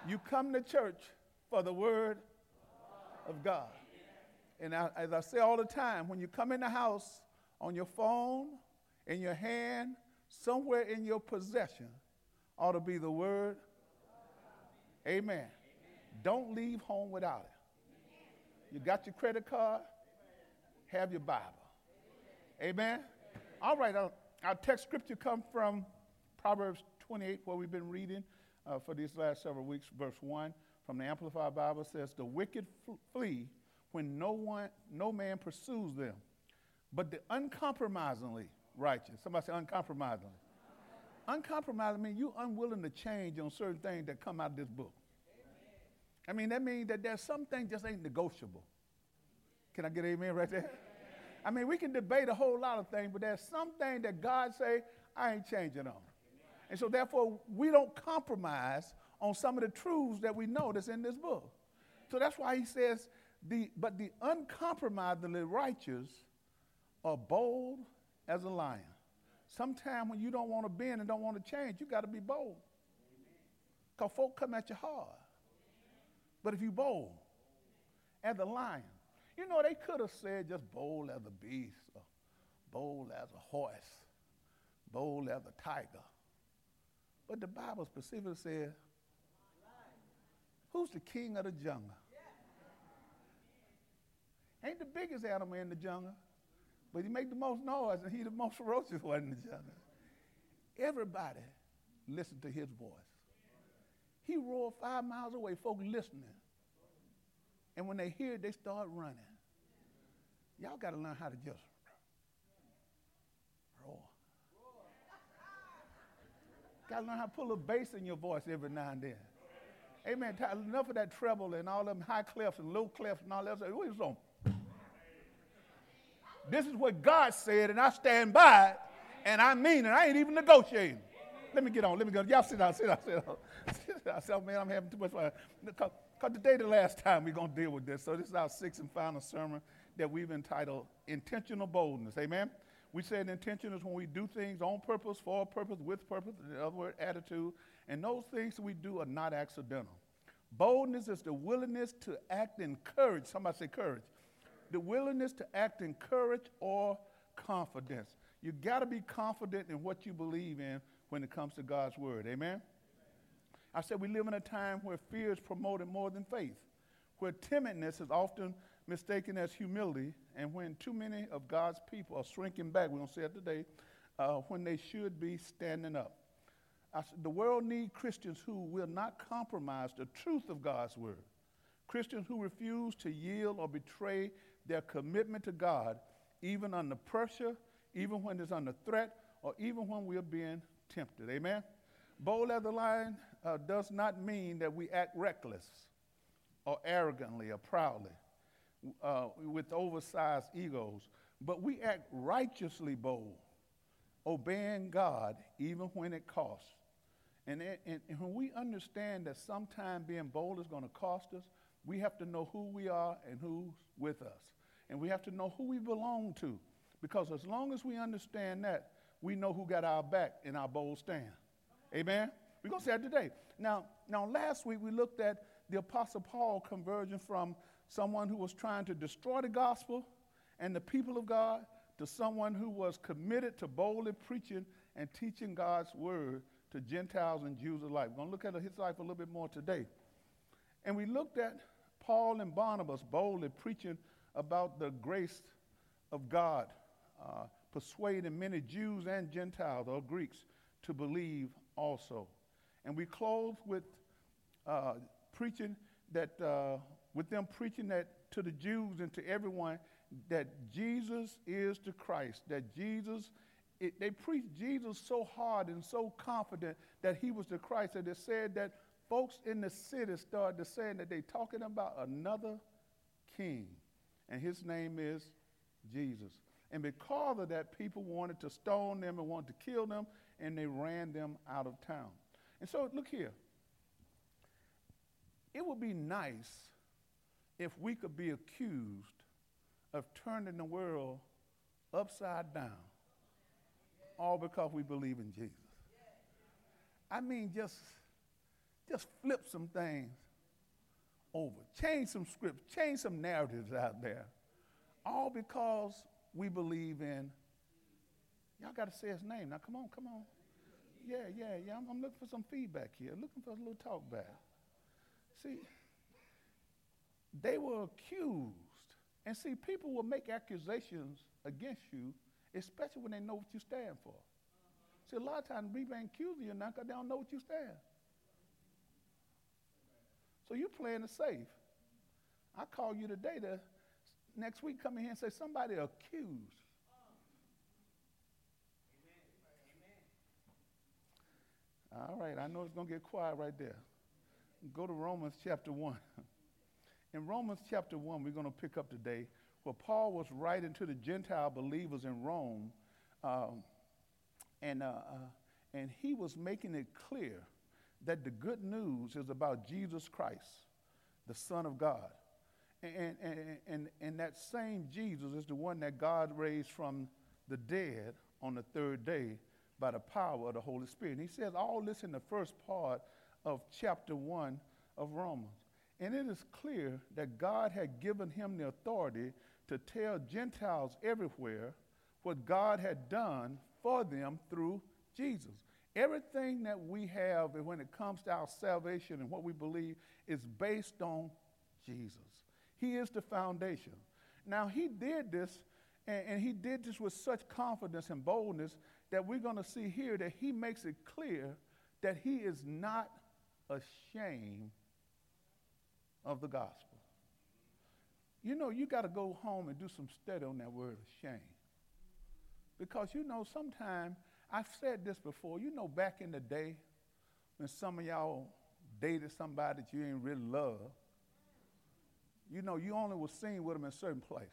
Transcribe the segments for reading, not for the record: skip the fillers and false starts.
You come to church for the word of God. And as I say all the time, when you come in the house, on your phone, in your hand, somewhere in your possession, ought to be the word. Amen. Don't leave home without it. You got your credit card? Have your Bible. Amen. All right, our text scripture comes from Proverbs 28, where we've been reading for these last several weeks. Verse 1 from the Amplified Bible says, the wicked flee when no man pursues them, but the uncompromisingly righteous. Somebody say uncompromisingly. Uncompromising means you're unwilling to change on certain things that come out of this book. I mean, that means that there's some things just ain't negotiable. Can I get an amen right there? I mean, we can debate a whole lot of things, but there's some things that God say, I ain't changing on. And so therefore, we don't compromise on some of the truths that we know that's in this book. So that's why he says, but the uncompromisingly righteous are bold as a lion. Sometimes when you don't want to bend and don't want to change, you got to be bold. Because folk come at you hard. But if you bold as a lion, you know, they could have said just bold as a beast, or bold as a horse, bold as a tiger. But the Bible specifically says, who's the king of the jungle? Ain't the biggest animal in the jungle, but he make the most noise, and he the most ferocious one in the jungle. Everybody listen to his voice. He roared 5 miles away, folk listening. And when they hear it, they start running. Y'all got to learn how to just roar. Got to learn how to pull a bass in your voice every now and then. Amen. Enough of that treble and all them high clefs and low clefs and all that. What is on? This is what God said, and I stand by it, and I mean it. I ain't even negotiating. Let me get on. Let me go. Y'all sit down. I said, man, I'm having too much fun. Because today the last time we're going to deal with this. So this is our sixth and final sermon that we've entitled Intentional Boldness. Amen? We said intention is when we do things on purpose, for a purpose, with purpose, in other words, attitude. And those things that we do are not accidental. Boldness is the willingness to act in courage. Somebody say courage. The willingness to act in courage or confidence. You got to be confident in what you believe in when it comes to God's word. Amen? I said we live in a time where fear is promoted more than faith, where timidness is often mistaken as humility, and when too many of God's people are shrinking back, we're going to say it today, when they should be standing up. I said the world needs Christians who will not compromise the truth of God's word, Christians who refuse to yield or betray their commitment to God, even under pressure, even when it's under threat, or even when we're being tempted. Amen? Bold as a lion does not mean that we act reckless or arrogantly or proudly with oversized egos, but we act righteously bold, obeying God even when it costs. And when we understand that sometime being bold is going to cost us, we have to know who we are and who's with us. And we have to know who we belong to, because as long as we understand that, we know who got our back in our bold stand. Amen? We're going to say that today. Now, last week we looked at the Apostle Paul conversion from someone who was trying to destroy the gospel and the people of God to someone who was committed to boldly preaching and teaching God's word to Gentiles and Jews alike. We're going to look at his life a little bit more today. And we looked at Paul and Barnabas boldly preaching about the grace of God, persuading many Jews and Gentiles or Greeks to believe also. And we closed with preaching that, with them preaching that to the Jews and to everyone, that Jesus is the Christ, that Jesus, they preached Jesus so hard and so confident that he was the Christ that they said that folks in the city started saying that they're talking about another king, and his name is Jesus. And because of that, people wanted to stone them and wanted to kill them, and they ran them out of town. And so look here. It would be nice if we could be accused of turning the world upside down, all because we believe in Jesus. I mean, just just flip some things over, change some scripts, change some narratives out there, all because we believe in, y'all got to say his name. Now, come on. Yeah. I'm looking for some feedback here, looking for a little talk back. See, they were accused. And see, people will make accusations against you, especially when they know what you stand for. See, a lot of times people ain't accusing you now because they don't know what you stand. So you're playing it safe. I call you today to next week come in here and say somebody accused. All right, I know it's going to get quiet right there. Go to Romans chapter 1. In Romans chapter 1, we're going to pick up today where Paul was writing to the Gentile believers in Rome, and he was making it clear that the good news is about Jesus Christ, the Son of God. And that same Jesus is the one that God raised from the dead on the third day by the power of the Holy Spirit. And he says all this in the first part of chapter 1 of Romans. And it is clear that God had given him the authority to tell Gentiles everywhere what God had done for them through Jesus. Everything that we have when it comes to our salvation and what we believe is based on Jesus. He is the foundation. Now, he did this, and he did this with such confidence and boldness that we're going to see here that he makes it clear that he is not ashamed of the gospel. You know, you got to go home and do some study on that word shame. Because, you know, sometimes, I've said this before, you know, back in the day when some of y'all dated somebody that you didn't really love, you know, you only was seen with them in certain places.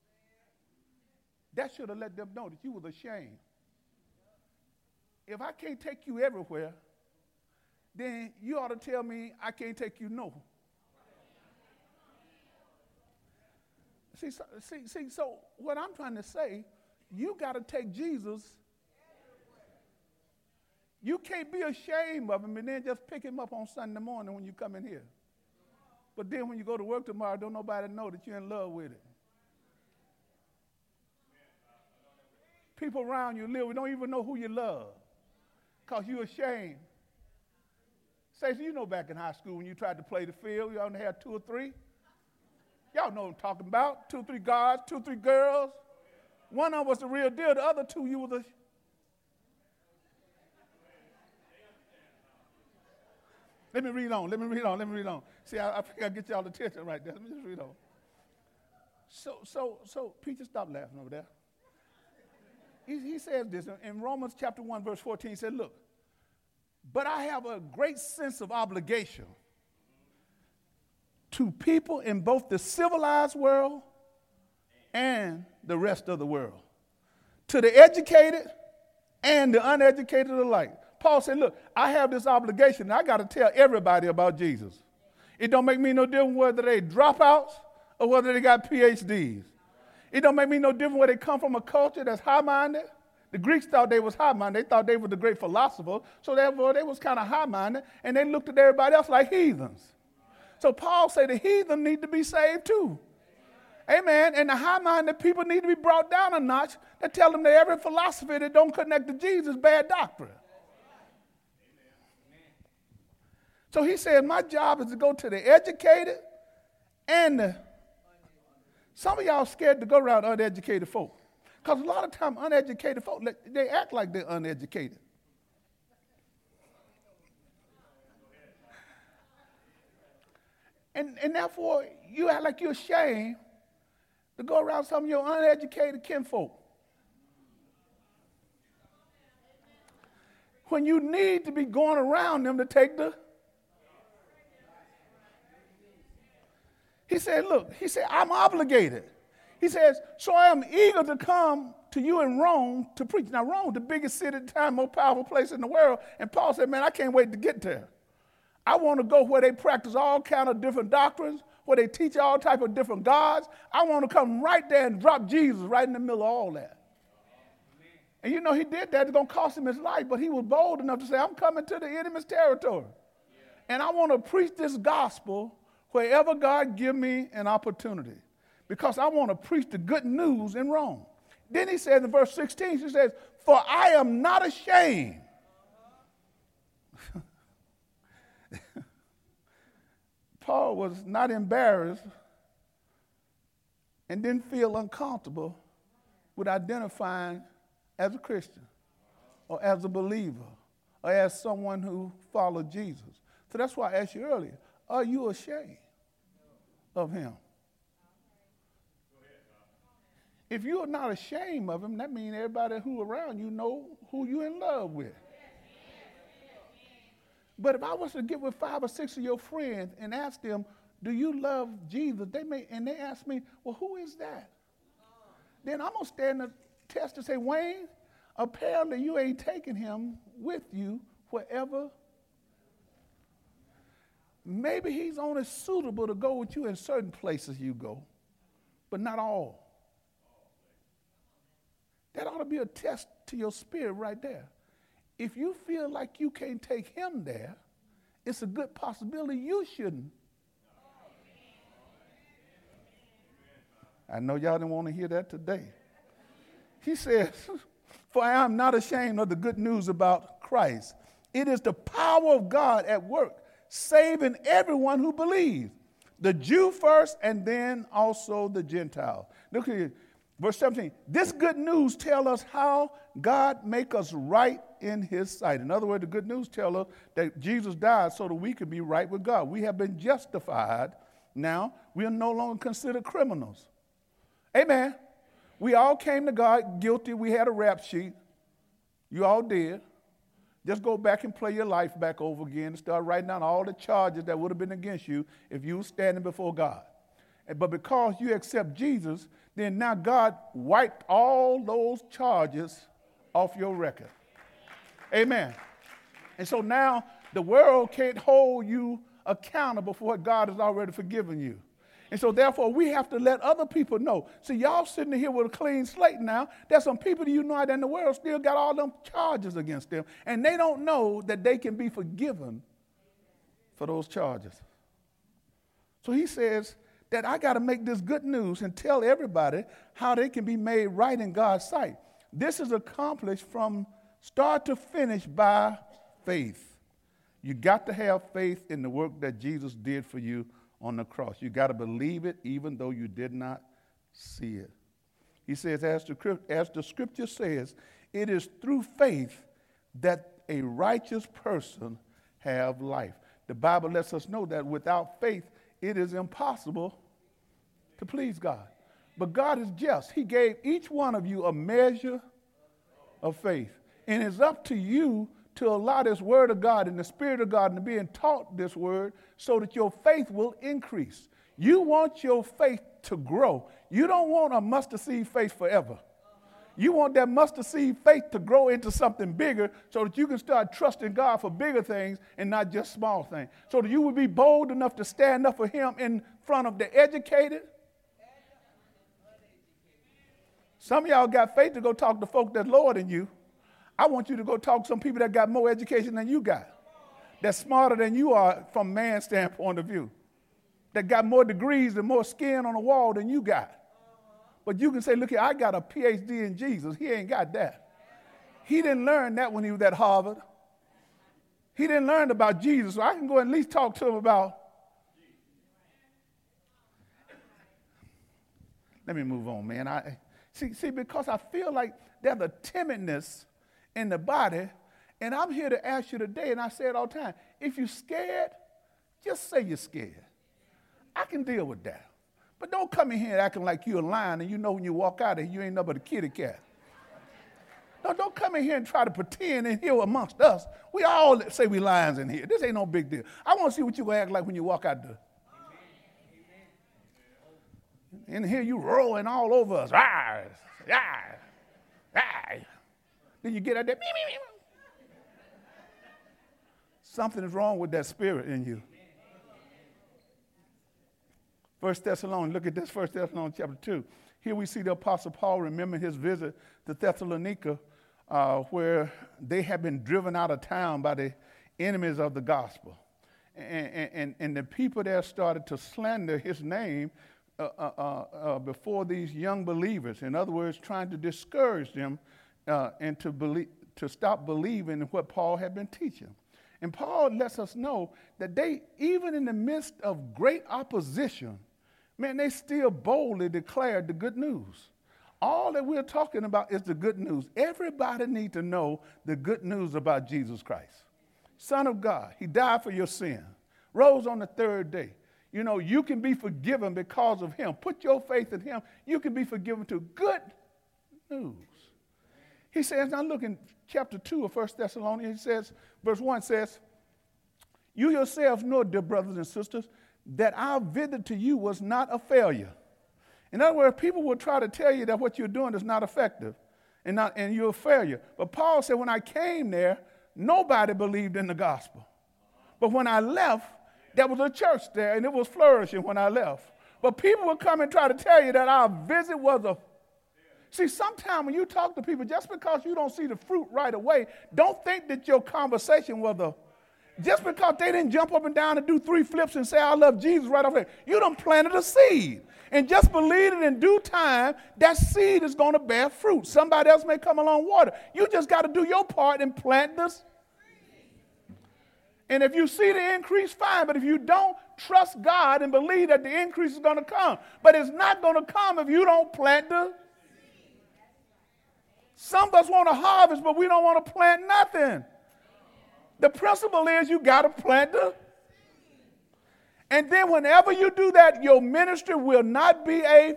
That should have let them know that you was ashamed. If I can't take you everywhere, then you ought to tell me I can't take you nowhere. See, so what I'm trying to say, you got to take Jesus. You can't be ashamed of him and then just pick him up on Sunday morning when you come in here. But then when you go to work tomorrow, don't nobody know that you're in love with it. People around you live, we don't even know who you love because you're ashamed. Say, so you know back in high school when you tried to play the field, you only had 2 or 3. Y'all know what I'm talking about. 2 or 3 guys, 2 or 3 girls. One of them was the real deal. The other 2, you were the... Let me read on. See, I think I get y'all attention right there. Let me just read on. So Peter, stop laughing over there. He says this in Romans chapter 1, verse 14. He said, look, but I have a great sense of obligation to people in both the civilized world and the rest of the world, to the educated and the uneducated alike. Paul said, look, I have this obligation. I got to tell everybody about Jesus. It don't make me no difference whether they dropouts or whether they got PhDs. It don't make me no difference whether they come from a culture that's high-minded. The Greeks thought they was high-minded. They thought they were the great philosophers, so therefore they was kind of high-minded, and they looked at everybody else like heathens. So Paul said the heathen need to be saved too. Amen. And the high-minded people need to be brought down a notch to tell them that every philosophy that don't connect to Jesus is bad doctrine. So he said, my job is to go to the educated and the... Some of y'all scared to go around uneducated folk. Because a lot of times uneducated folk, they act like they're uneducated. And therefore, you act like you're ashamed to go around some of your uneducated kinfolk. When you need to be going around them to take the... He said, look, I'm obligated. He says, so I am eager to come to you in Rome to preach. Now, Rome, the biggest city at the time, most powerful place in the world. And Paul said, man, I can't wait to get there. I want to go where they practice all kind of different doctrines, where they teach all type of different gods. I want to come right there and drop Jesus right in the middle of all that. And you know, he did that. It's going to cost him his life, but he was bold enough to say, I'm coming to the enemy's territory. And I want to preach this gospel wherever God give me an opportunity, because I want to preach the good news in Rome. Then he says in verse 16, he says, for I am not ashamed. Paul was not embarrassed and didn't feel uncomfortable with identifying as a Christian or as a believer or as someone who followed Jesus. So that's why I asked you earlier, are you ashamed of him? If you are not ashamed of him, that means everybody who around you know who you're in love with. But if I was to get with 5 or 6 of your friends and ask them, do you love Jesus? They ask me, well, who is that? Then I'm going to stand the test and say, Wayne, apparently you ain't taking him with you wherever. Maybe he's only suitable to go with you in certain places you go, but not all. That ought to be a test to your spirit right there. If you feel like you can't take him there, it's a good possibility you shouldn't. I know y'all didn't want to hear that today. He says, for I am not ashamed of the good news about Christ. It is the power of God at work, saving everyone who believes, the Jew first and then also the Gentile. Look here, verse 17. This good news tells us how God make us right in his sight. In other words, the good news tells us that Jesus died so that we could be right with God. We have been justified. Now, we are no longer considered criminals. Amen. We all came to God guilty. We had a rap sheet. You all did. Just go back and play your life back over again and start writing down all the charges that would have been against you if you were standing before God. But because you accept Jesus, then now God wiped all those charges off your record. Amen. And so now the world can't hold you accountable for what God has already forgiven you. And so therefore we have to let other people know. See, y'all sitting here with a clean slate now. There's some people that you know out in the world still got all them charges against them. And they don't know that they can be forgiven for those charges. So he says that I got to make this good news and tell everybody how they can be made right in God's sight. This is accomplished from start to finish by faith. You got to have faith in the work that Jesus did for you on the cross. You got to believe it even though you did not see it. He says, as the scripture says, it is through faith that a righteous person have life. The Bible lets us know that without faith, it is impossible to please God. But God is just. He gave each one of you a measure of faith. And it's up to you to allow this word of God and the Spirit of God and being taught this word so that your faith will increase. You want your faith to grow. You don't want a mustard seed faith forever. You want that mustard seed faith to grow into something bigger so that you can start trusting God for bigger things and not just small things. So that you will be bold enough to stand up for him in front of the educated. Some of y'all got faith to go talk to folk that's lower than you. I want you to go talk to some people that got more education than you got, that's smarter than you are from man's standpoint of view, that got more degrees and more skin on the wall than you got. But you can say, look here, I got a PhD in Jesus. He ain't got that. He didn't learn that when he was at Harvard. He didn't learn about Jesus, so I can go and at least talk to him about. Let me move on, man. See, because I feel like there's a timidness in the body, and I'm here to ask you today, and I say it all the time, if you're scared, just say you're scared. I can deal with that. But don't come in here acting like you're lying and you know when you walk out of here, you ain't nothing but a kitty cat. No, don't come in here and try to pretend in here amongst us. We all say we lions in here. This ain't no big deal. I want to see what you're going to act like when you walk out there. In here you rolling all over us. Ah, ah, ah. Then you get out there. Something is wrong with that spirit in you. 1 Thessalonians, look at this, 1 Thessalonians chapter 2. Here we see the Apostle Paul remembering his visit to Thessalonica, where they had been driven out of town by the enemies of the gospel. and the people there started to slander his name before these young believers. In other words, trying to discourage them and to stop believing in what Paul had been teaching. And Paul lets us know that they, even in the midst of great opposition, man, they still boldly declared the good news. All that we're talking about is the good news. Everybody needs to know the good news about Jesus Christ. Son of God, he died for your sin, rose on the third day. You know, you can be forgiven because of him. Put your faith in him. You can be forgiven too. Good news. He says, now look in chapter 2 of 1 Thessalonians, he says, verse 1 says, you yourselves know, dear brothers and sisters, that our visit to you was not a failure. In other words, people will try to tell you that what you're doing is not effective and you're a failure. But Paul said, when I came there, nobody believed in the gospel. But when I left, there was a church there, and it was flourishing when I left. But people would come and try to tell you that our visit was a... See, sometimes when you talk to people, just because you don't see the fruit right away, don't think that your conversation was a... Just because they didn't jump up and down and do 3 flips and say, I love Jesus right off there. You done planted a seed. And just believe it in due time, that seed is going to bear fruit. Somebody else may come along water. You just got to do your part and plant this. And if you see the increase, fine. But if you don't, trust God and believe that the increase is going to come. But it's not going to come if you don't plant the. Some of us want to harvest, but we don't want to plant nothing. The principle is you got to plant the. And then whenever you do that, your ministry will not be a.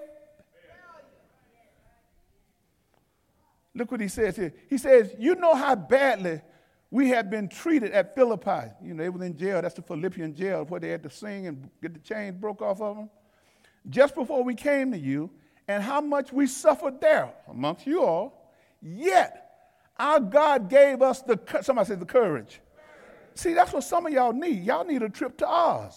Look what he says here. He says, you know how badly we have been treated at Philippi. You know, they were in jail. That's the Philippian jail where they had to sing and get the chains broke off of them. Just before we came to you, and how much we suffered there amongst you all. Yet, our God gave us somebody said the courage. See, that's what some of y'all need. Y'all need a trip to Oz.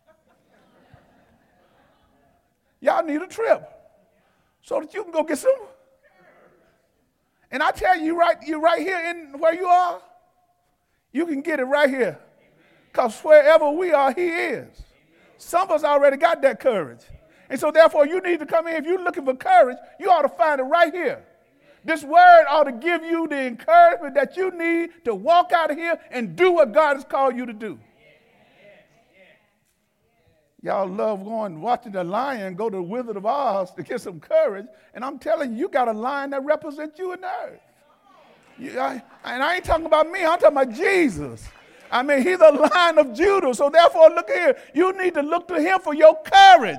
Y'all need a trip so that you can go get some. And I tell you, you're right here in where you are. You can get it right here. Because wherever we are, he is. Some of us already got that courage. And so therefore, you need to come in. If you're looking for courage, you ought to find it right here. This word ought to give you the encouragement that you need to walk out of here and do what God has called you to do. Y'all love watching the lion go to the Wizard of Oz to get some courage. And I'm telling you, you got a lion that represents you in the earth. And I ain't talking about me. I'm talking about Jesus. I mean, he's the Lion of Judah. So therefore, look here. You need to look to him for your courage.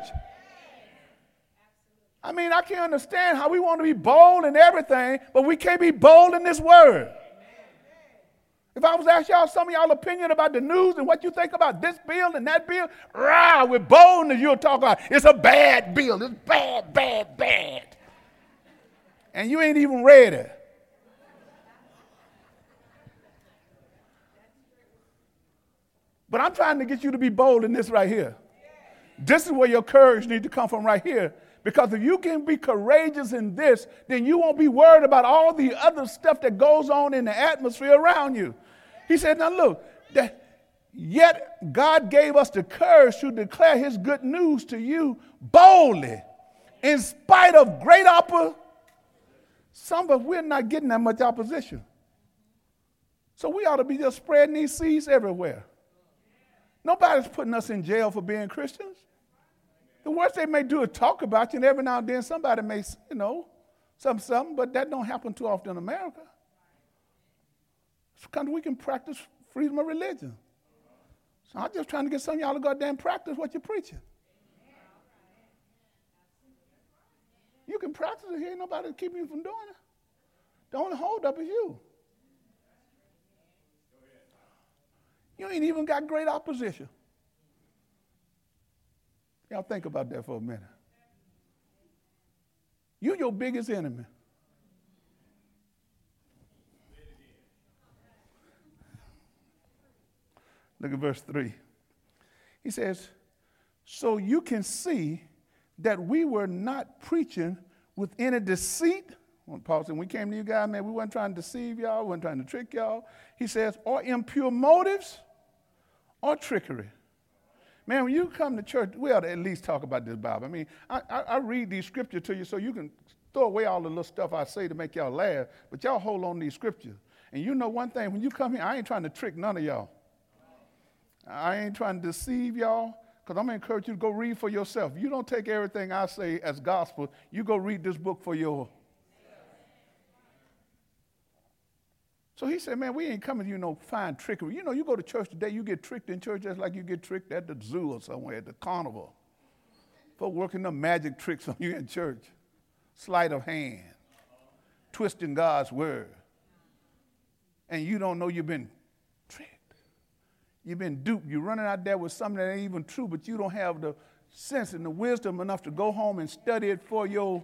I mean, I can't understand how we want to be bold in everything, but we can't be bold in this word. If I was to ask y'all some of y'all opinion about the news and what you think about this bill and that bill, with boldness you'll talk about, it's a bad bill. It's bad, bad, bad. And you ain't even read it. But I'm trying to get you to be bold in this right here. This is where your courage needs to come from right here. Because if you can be courageous in this, then you won't be worried about all the other stuff that goes on in the atmosphere around you. He said, now look, yet God gave us the courage to declare his good news to you boldly, in spite of great opposition. Some of us, we're not getting that much opposition. So we ought to be just spreading these seeds everywhere. Nobody's putting us in jail for being Christians. The worst they may do is talk about you, and every now and then somebody may, something, but that don't happen too often in America. It's because we can practice freedom of religion. So I'm just trying to get some of y'all to go out there and practice what you're preaching. You can practice it here, ain't nobody keeping you from doing it. The only holdup is you. You ain't even got great opposition. Y'all think about that for a minute. You're your biggest enemy. Look at verse 3. He says, so you can see that we were not preaching with any deceit. When Paul said, when we came to you guys, man, we weren't trying to deceive y'all, we weren't trying to trick y'all. He says, or impure motives or trickery. Man, when you come to church, we ought to at least talk about this Bible. I mean, I read these scriptures to you so you can throw away all the little stuff I say to make y'all laugh, but y'all hold on to these scriptures. And you know one thing, when you come here, I ain't trying to trick none of y'all. I ain't trying to deceive y'all, because I'm going to encourage you to go read for yourself. You don't take everything I say as gospel. You go read this book for your. So he said, man, we ain't coming to, find trickery. You go to church today, you get tricked in church just like you get tricked at the zoo or somewhere, at the carnival. Folks working them magic tricks on you in church. Sleight of hand. Twisting God's word. And you don't know you've been tricked. You've been duped. You're running out there with something that ain't even true, but you don't have the sense and the wisdom enough to go home and study it for your.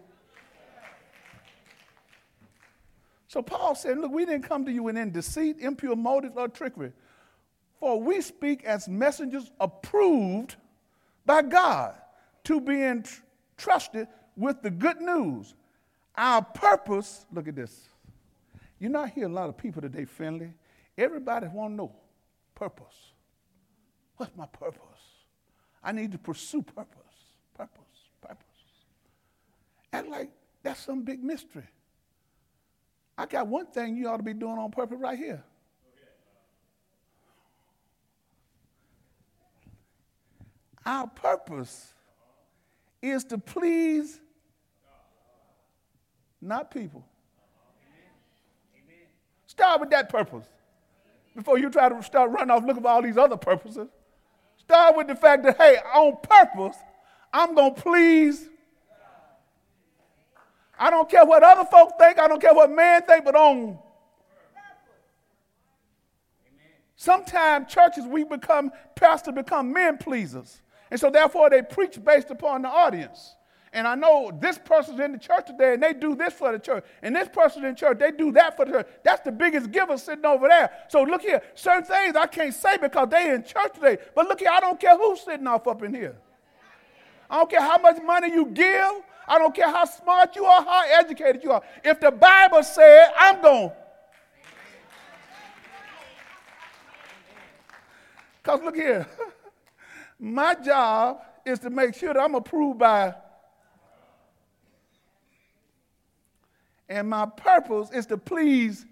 So Paul said, look, we didn't come to you in deceit, impure motives, or trickery. For we speak as messengers approved by God to be entrusted with the good news. Our purpose, look at this. You know, I hear a lot of people today friendly. Everybody want to know purpose. What's my purpose? I need to pursue purpose. Act like that's some big mystery. I got one thing you ought to be doing on purpose right here. Our purpose is to please not people. Start with that purpose before you try to start running off looking for all these other purposes. Start with the fact that, hey, on purpose, I'm going to please. I don't care what other folk think. I don't care what man think, but on. Sometimes churches, pastors become men pleasers. And so therefore they preach based upon the audience. And I know this person's in the church today and they do this for the church. And this person in church, they do that for the church. That's the biggest giver sitting over there. So look here, certain things I can't say because they in church today. But look here, I don't care who's sitting off up in here. I don't care how much money you give. I don't care how smart you are, how educated you are. If the Bible said, I'm going. Because look here, my job is to make sure that I'm approved by. And my purpose is to please,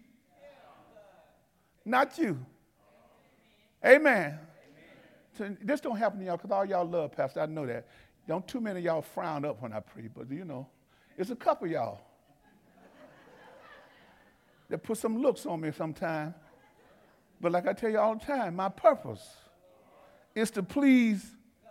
not you. Amen. So this don't happen to y'all because all y'all love Pastor. I know that. Don't too many of y'all frown up when I preach, but it's a couple of y'all that put some looks on me sometimes. But like I tell you all the time, my purpose is to please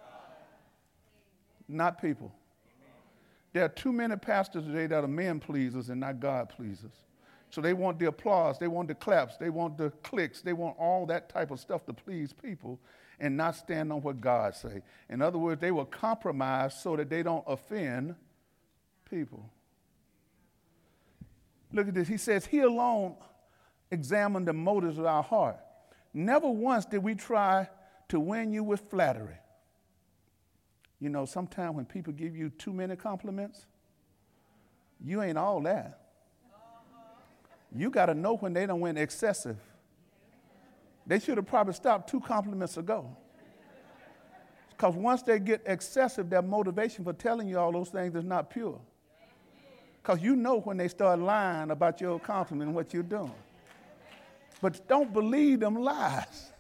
not people. There are too many pastors today that are men pleasers and not God pleasers. So they want the applause, they want the claps, they want the clicks, they want all that type of stuff to please people and not stand on what God say. In other words, they will compromise so that they don't offend people. Look at this. He says, he alone examined the motives of our heart. Never once did we try to win you with flattery. Sometimes when people give you too many compliments, you ain't all that. You got to know when they done went excessive. They should have probably stopped 2 compliments ago. Because once they get excessive, their motivation for telling you all those things is not pure. Because you know when they start lying about your compliment and what you're doing. But don't believe them lies.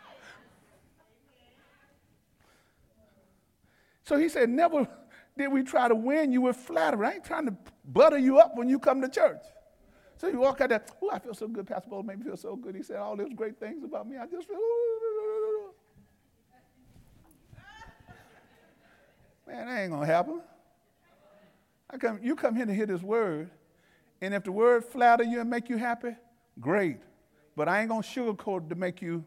So he said, never did we try to win you with flattery. I ain't trying to butter you up when you come to church. So you walk out there, oh, I feel so good. Pastor Bo made me feel so good. He said all those great things about me. I just feel, man, that ain't going to happen. You come here to hear this word, and if the word flatter you and make you happy, great. But I ain't going to sugarcoat it to make you.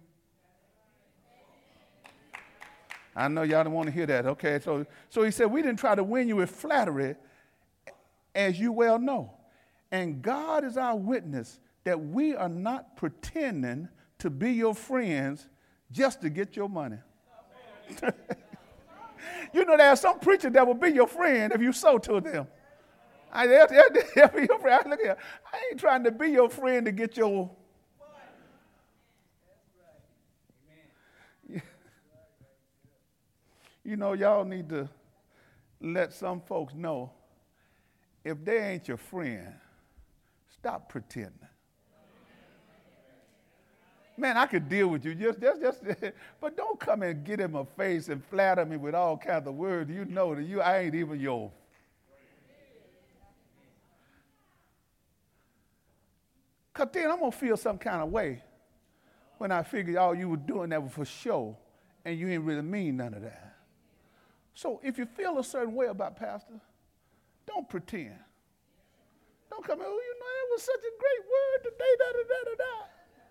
I know y'all don't want to hear that. Okay, so he said, we didn't try to win you with flattery, as you well know. And God is our witness that we are not pretending to be your friends just to get your money. There are some preachers that will be your friend if you sow to them. They'll be your friend. Look here, I ain't trying to be your friend to get your. You know, y'all need to let some folks know if they ain't your friend, stop pretending. Man, I could deal with you, just, but don't come and get in my face and flatter me with all kinds of words. You know that I ain't even yours. Because then I'm going to feel some kind of way when I figure all you were doing that was for show and you ain't really mean none of that. So if you feel a certain way about Pastor, don't pretend. Don't come in, oh, you know, that was such a great word today, da-da-da-da-da.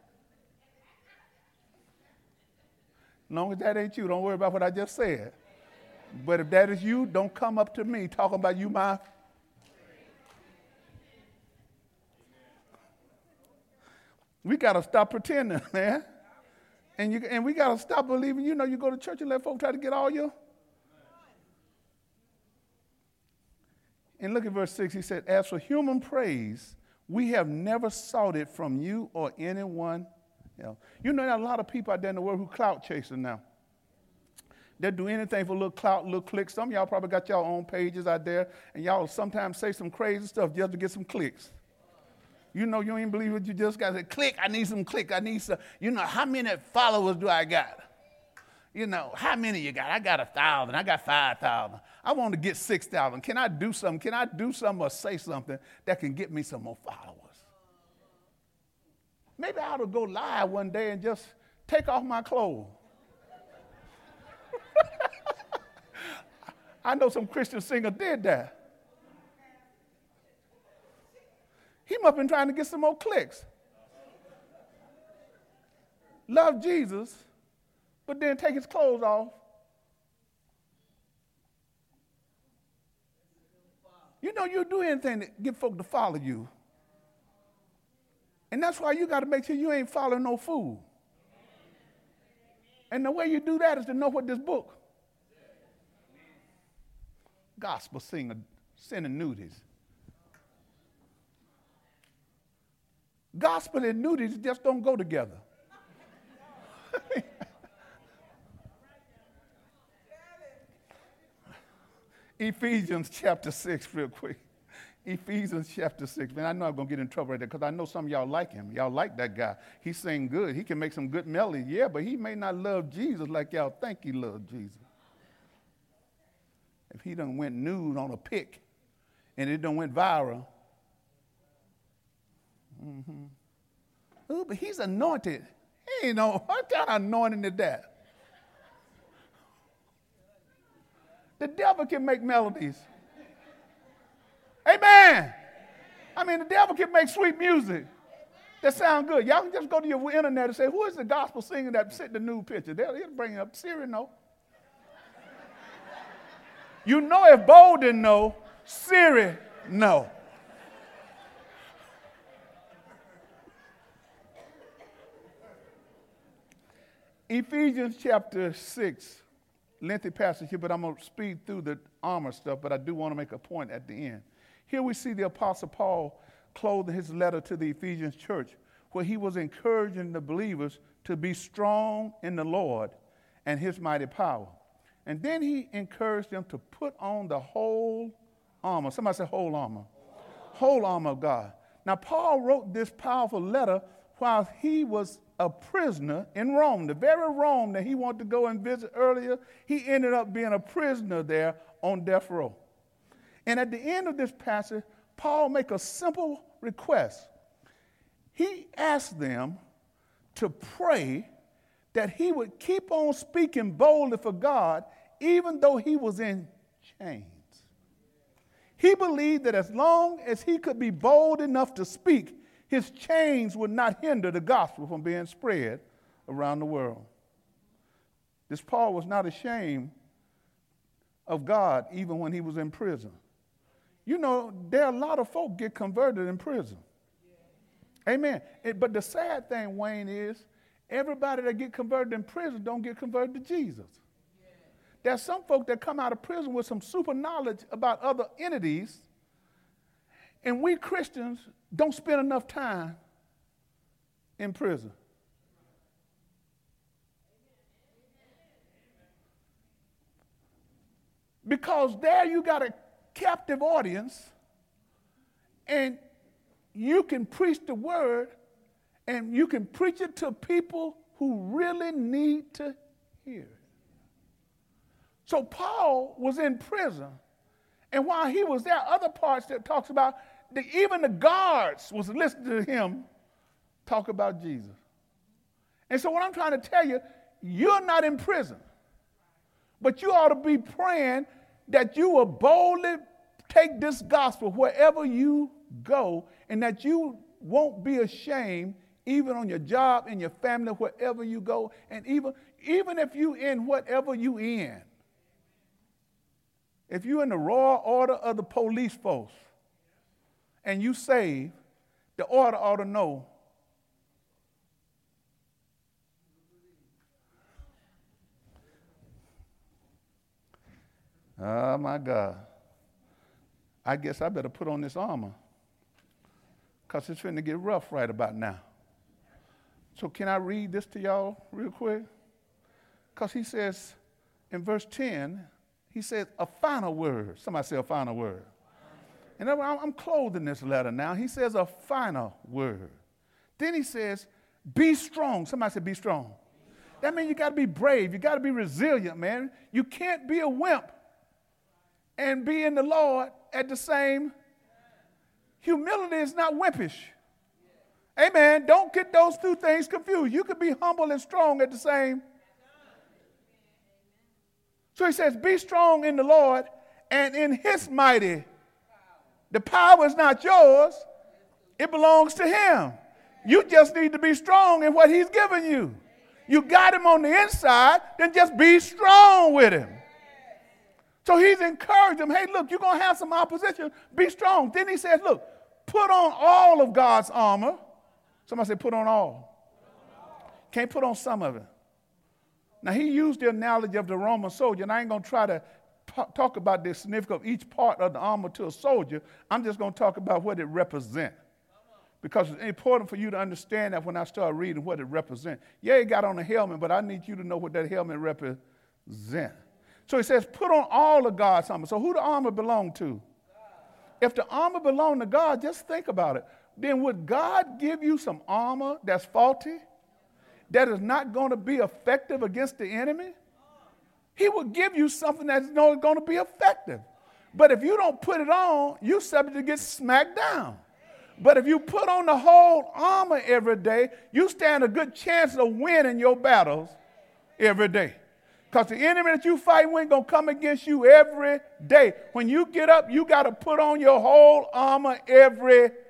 As long as that ain't you, don't worry about what I just said. But if that is you, don't come up to me talking about you, my. We got to stop pretending, man. And we got to stop believing, you know, you go to church and let folks try to get all your. And look at verse 6. He said, as for human praise, we have never sought it from you or anyone else. You know, there are a lot of people out there in the world who clout chasing now. They'll do anything for a little clout, a little clicks. Some of y'all probably got your own pages out there, and y'all sometimes say some crazy stuff just to get some clicks. You know, you ain't believe what you just got to say, click, I need some click, I need some, you know, how many followers do I got? You know, how many you got? I got 1,000, I got 5,000. I want to get 6,000. Can I do something? Can I do something or say something that can get me some more followers? Maybe I ought to go live one day and just take off my clothes. I know some Christian singer did that. He must have been trying to get some more clicks. Love Jesus, but then take his clothes off. You know, you'll do anything to get folk to follow you. And that's why you got to make sure you ain't following no fool. And the way you do that is to know what this book. Gospel singer, sending nudies. Gospel and nudies just don't go together. Ephesians chapter 6 real quick. Ephesians chapter 6. Man, I know I'm going to get in trouble right there because I know some of y'all like him. Y'all like that guy. He sing good. He can make some good melody. Yeah, but he may not love Jesus like y'all think he loves Jesus. If he done went nude on a pic and it done went viral. Mm-hmm. Oh, but he's anointed. He ain't no, what kind of anointing is that? The devil can make melodies. Amen. I mean, the devil can make sweet music that sound good. Y'all can just go to your internet and say, who is the gospel singer that sent the nude picture? He'll bring it up. Siri, no. You know if Bo didn't know, Siri, no. Ephesians chapter 6, lengthy passage here, but I'm going to speed through the armor stuff, but I do want to make a point at the end. Here we see the Apostle Paul clothing his letter to the Ephesians church, where he was encouraging the believers to be strong in the Lord and his mighty power. And then he encouraged them to put on the whole armor. Somebody say whole armor. Whole armor of God. Now, Paul wrote this powerful letter while he was a prisoner in Rome. The very Rome that he wanted to go and visit earlier, he ended up being a prisoner there on death row. And at the end of this passage, Paul makes a simple request. He asked them to pray that he would keep on speaking boldly for God even though he was in chains. He believed that as long as he could be bold enough to speak, his chains would not hinder the gospel from being spread around the world. This Paul was not ashamed of God even when he was in prison. You know, there are a lot of folk get converted in prison. Amen. But the sad thing, Wayne, is everybody that get converted in prison don't get converted to Jesus. There's some folk that come out of prison with some super knowledge about other entities, and we Christians don't spend enough time in prison. Because there you got a captive audience, and you can preach the word, and you can preach it to people who really need to hear it. So Paul was in prison, and while he was there, other parts that talks about that even the guards was listening to him talk about Jesus. And so what I'm trying to tell you, you're not in prison, but you ought to be praying that you will boldly take this gospel wherever you go, and that you won't be ashamed even on your job, in your family, wherever you go, and even if you in whatever you in. If you're in the royal order of the police force and you saved, the order ought to know oh, my God. I guess I better put on this armor because it's finna get rough right about now. So can I read this to y'all real quick? Because he says in verse 10, he says a final word. Somebody say a final word. And I'm clothing this letter now. He says a final word. Then he says, be strong. Somebody say be strong. That means you got to be brave. You got to be resilient, man. You can't be a wimp and be in the Lord at the same. Humility is not wimpish. Amen. Don't get those two things confused. You could be humble and strong at the same. So he says, be strong in the Lord and in his mighty. The power is not yours. It belongs to him. You just need to be strong in what he's given you. You got him on the inside, then just be strong with him. So he's encouraged them, hey, look, you're going to have some opposition. Be strong. Then he says, look, put on all of God's armor. Somebody say, put on all. Can't put on some of it. Now, he used the analogy of the Roman soldier, and I ain't going to try to talk about the significance of each part of the armor to a soldier. I'm just going to talk about what it represents. Because it's important for you to understand that when I start reading what it represents. Yeah, he got on a helmet, but I need you to know what that helmet represents. So he says, put on all of God's armor. So who the armor belong to? If the armor belonged to God, just think about it. Then would God give you some armor that's faulty, that is not going to be effective against the enemy? He will give you something that's not going to be effective. But if you don't put it on, you're subject to get smacked down. But if you put on the whole armor every day, you stand a good chance of winning your battles every day. Because the enemy that you fight with going to come against you every day. When you get up, you got to put on your whole armor every day.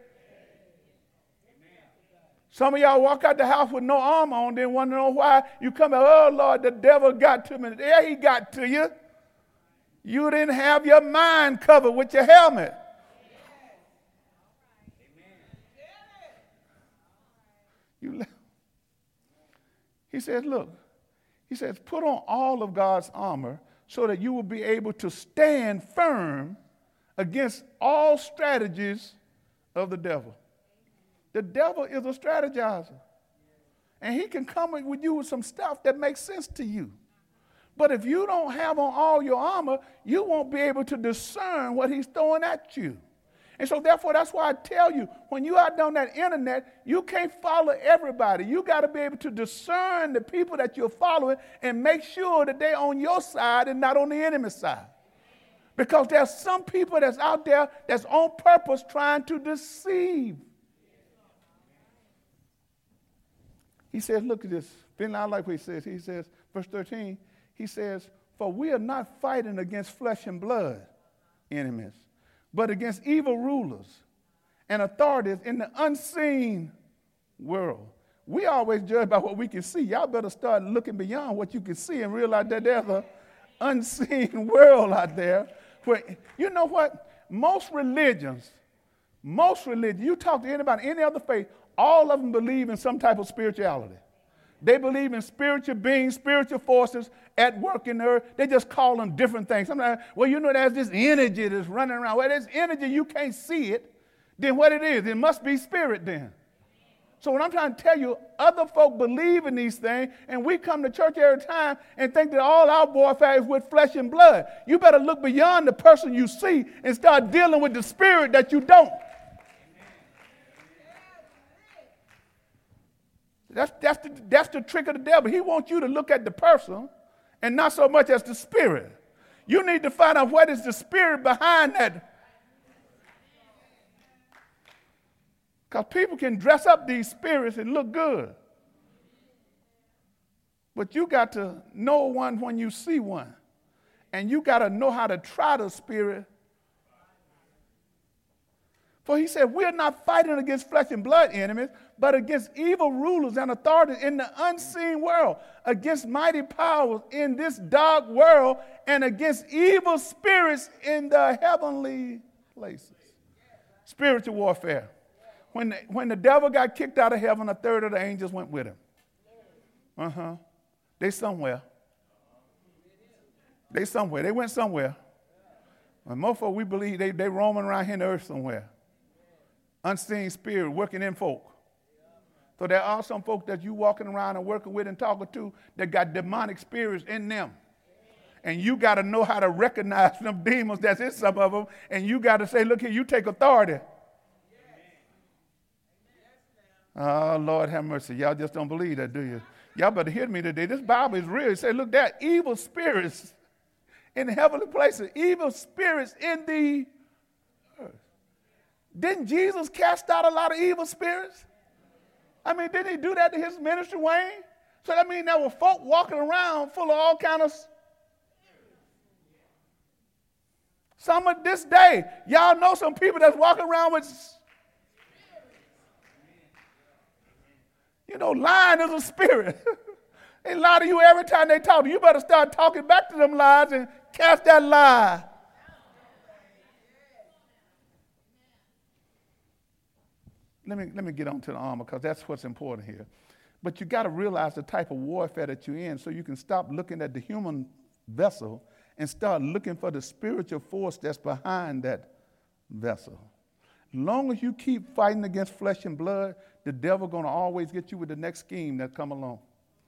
Some of y'all walk out the house with no armor on, then want to know why you come out, oh, Lord, the devil got to me. Yeah, he got to you. You didn't have your mind covered with your helmet. He says, look, he says, put on all of God's armor so that you will be able to stand firm against all strategies of the devil. The devil is a strategizer. And he can come with you with some stuff that makes sense to you. But if you don't have on all your armor, you won't be able to discern what he's throwing at you. And so therefore, that's why I tell you, when you out on that internet, you can't follow everybody. You got to be able to discern the people that you're following and make sure that they're on your side and not on the enemy's side. Because there's some people that's out there that's on purpose trying to deceive. He says, look at this. I like what he says. He says, verse 13, he says, for we are not fighting against flesh and blood enemies, but against evil rulers and authorities in the unseen world. We always judge by what we can see. Y'all better start looking beyond what you can see and realize that there's an unseen world out there. Where, you know what? Most religions, you talk to anybody, any other faith, all of them believe in some type of spirituality. They believe in spiritual beings, spiritual forces at work in the earth. They just call them different things. Sometimes, well, you know, there's this energy that's running around. Well, there's energy, you can't see it. Then what it is, it must be spirit then. So what I'm trying to tell you, other folk believe in these things, and we come to church every time and think that all our warfare is with flesh and blood. You better look beyond the person you see and start dealing with the spirit that you don't. That's the trick of the devil. He wants you to look at the person and not so much as the spirit. You need to find out what is the spirit behind that. Because people can dress up these spirits and look good. But you got to know one when you see one. And you got to know how to try the spirit. For he said, we're not fighting against flesh and blood enemies, but against evil rulers and authorities in the unseen world, against mighty powers in this dark world, and against evil spirits in the heavenly places. Spiritual warfare. When the devil got kicked out of heaven, a third of the angels went with him. They somewhere. They went somewhere. And most of we believe they roaming around here in the earth somewhere. Unseen spirit working in folk. So there are some folk that you walking around and working with and talking to that got demonic spirits in them. And you got to know how to recognize them demons that's in some of them. And you got to say, look here, you take authority. Oh, Lord have mercy. Y'all just don't believe that, do you? Y'all better hear me today. This Bible is real. It says, look, there are evil spirits in the heavenly places, evil spirits in the earth. Didn't Jesus cast out a lot of evil spirits? I mean, didn't he do that in his ministry, Wayne? So that means there were folk walking around full of all kind of. Some of this day, y'all know some people that's walking around with. You know, lying is a spirit. They lie to you every time they talk to you. You better start talking back to them lies and cast that lie. Let me get on to the armor because that's what's important here. But you got to realize the type of warfare that you're in so you can stop looking at the human vessel and start looking for the spiritual force that's behind that vessel. As long as you keep fighting against flesh and blood, the devil going to always get you with the next scheme that come along.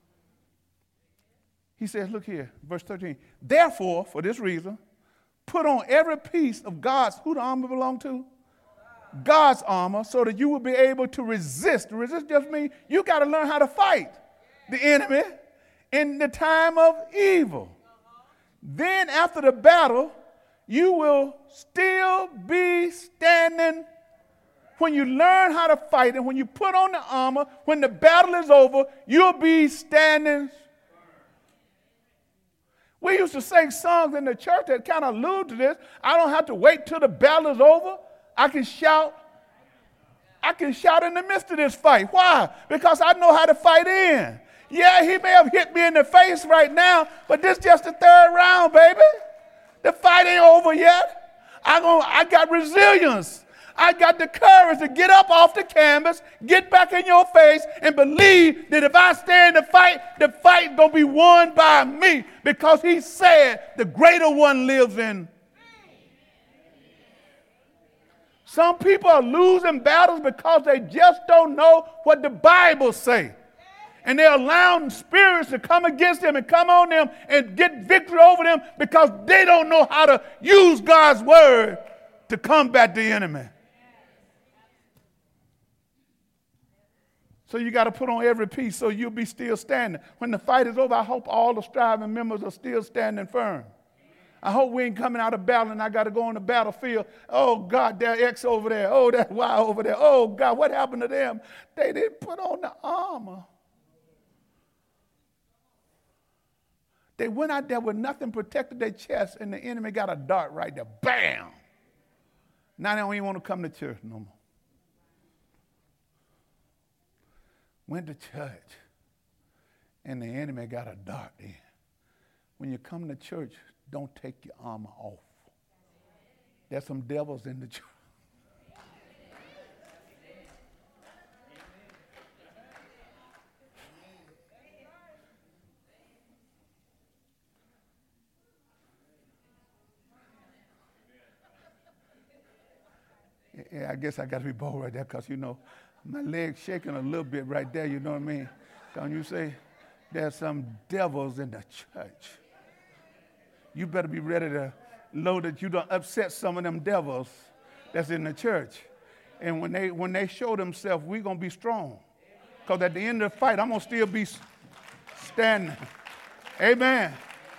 He says, look here, verse 13. Therefore, for this reason, put on every piece of God's, who the armor belong to? God's armor, so that you will be able to resist. Resist just means you got to learn how to fight the enemy in the time of evil. Then after the battle, you will still be standing. When you learn how to fight and when you put on the armor, when the battle is over, you'll be standing. We used to sing songs in the church that kind of allude to this. I don't have to wait till the battle is over. I can shout in the midst of this fight. Why? Because I know how to fight in. Yeah, he may have hit me in the face right now, but this is just the third round, baby. The fight ain't over yet. I got resilience. I got the courage to get up off the canvas, get back in your face, and believe that if I stay in the fight going to be won by me because he said the greater one lives in. Some people are losing battles because they just don't know what the Bible says. And they're allowing spirits to come against them and come on them and get victory over them because they don't know how to use God's word to combat the enemy. So you got to put on every piece so you'll be still standing. When the fight is over, I hope all the striving members are still standing firm. I hope we ain't coming out of battle and I got to go on the battlefield. Oh, God, that X over there. Oh, that Y over there. Oh, God, what happened to them? They didn't put on the armor. They went out there with nothing protected their chest, and the enemy got a dart right there. Bam! Now they don't even want to come to church no more. Went to church, and the enemy got a dart in. When you come to church, don't take your armor off. There's some devils in the church. Yeah, I guess I got to be bold right there because, my leg's shaking a little bit right there, you know what I mean? Can you say, there's some devils in the church. You better be ready to know that you don't upset some of them devils that's in the church. And when they show themselves, we're going to be strong. Because at the end of the fight, I'm going to still be standing. Amen.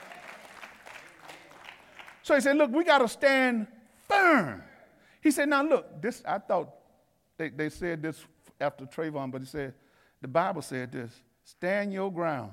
So he said, look, we got to stand firm. He said, now look, this, I thought they said this after Trayvon, but he said, the Bible said this, stand your ground.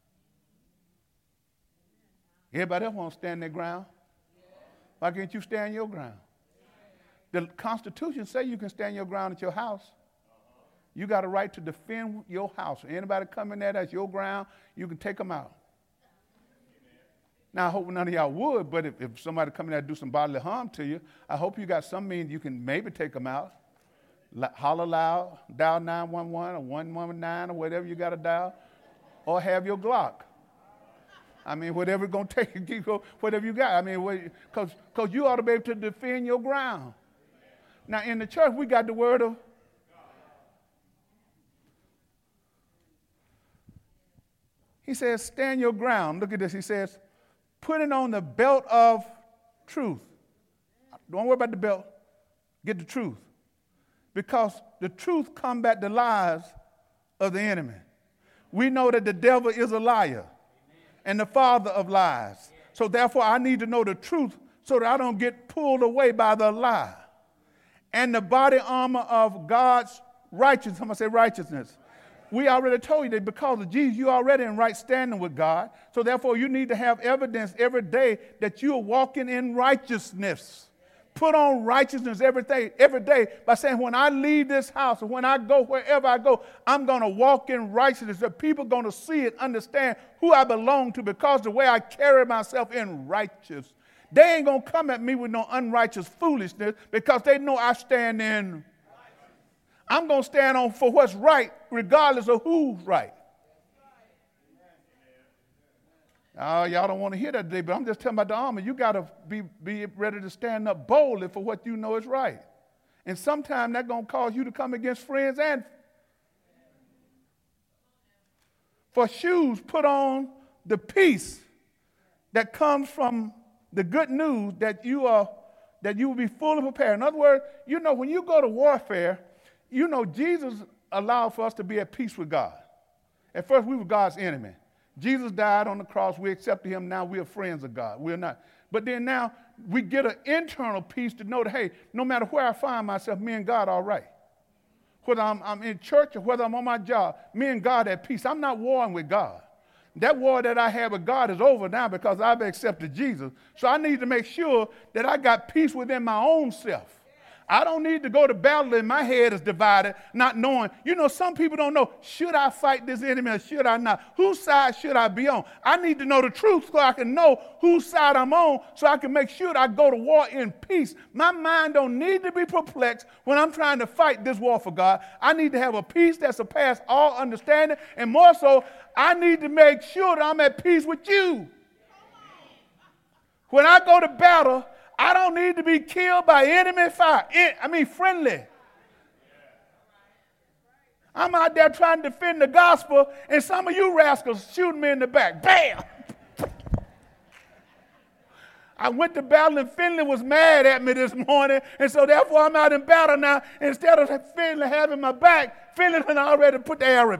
Everybody else want to stand their ground. Why can't you stand your ground? The Constitution says you can stand your ground at your house. You got a right to defend your house. Anybody come in there that's your ground, you can take them out. Now, I hope none of y'all would, but if somebody come in there and do some bodily harm to you, I hope you got some means you can maybe take them out. Holler loud, dial 911 or 119 or whatever you got to dial, or have your Glock. I mean, whatever it's going to take, whatever you got. I mean, because you ought to be able to defend your ground. Now, in the church, we got the word of He says, stand your ground. Look at this. He says, putting on the belt of truth. Don't worry about the belt. Get the truth. Because the truth combats the lies of the enemy. We know that the devil is a liar and the father of lies. So therefore, I need to know the truth so that I don't get pulled away by the lie. And the body armor of God's righteousness. Somebody say righteousness. We already told you that because of Jesus, you're already in right standing with God. So therefore, you need to have evidence every day that you are walking in righteousness. Put on righteousness every day by saying, when I leave this house or when I go wherever I go, I'm going to walk in righteousness. That people are going to see it, understand who I belong to because the way I carry myself in righteousness. They ain't going to come at me with no unrighteous foolishness because they know I stand in. I'm going to stand on for what's right regardless of who's right. Y'all don't want to hear that today, but I'm just telling about the armor. You got to be ready to stand up boldly for what you know is right. And sometimes that's going to cause you to come against friends and for shoes, put on the peace that comes from the good news that you will be fully prepared. In other words, when you go to warfare, Jesus allowed for us to be at peace with God. At first, we were God's enemy. Jesus died on the cross. We accepted him. Now we are friends of God. We're not. But then now we get an internal peace to know that, hey, no matter where I find myself, me and God are all right. Whether I'm in church or whether I'm on my job, me and God at peace. I'm not warring with God. That war that I have with God is over now because I've accepted Jesus. So I need to make sure that I got peace within my own self. I don't need to go to battle and my head is divided, not knowing. Some people don't know, should I fight this enemy or should I not? Whose side should I be on? I need to know the truth so I can know whose side I'm on so I can make sure I go to war in peace. My mind don't need to be perplexed when I'm trying to fight this war for God. I need to have a peace that surpasses all understanding, and more so, I need to make sure that I'm at peace with you. When I go to battle, I don't need to be killed by enemy fire. Friendly. I'm out there trying to defend the gospel, and some of you rascals shooting me in the back. Bam! I went to battle, and Finley was mad at me this morning, and so therefore I'm out in battle now. Instead of Finley having my back, Finley had already put the arrow.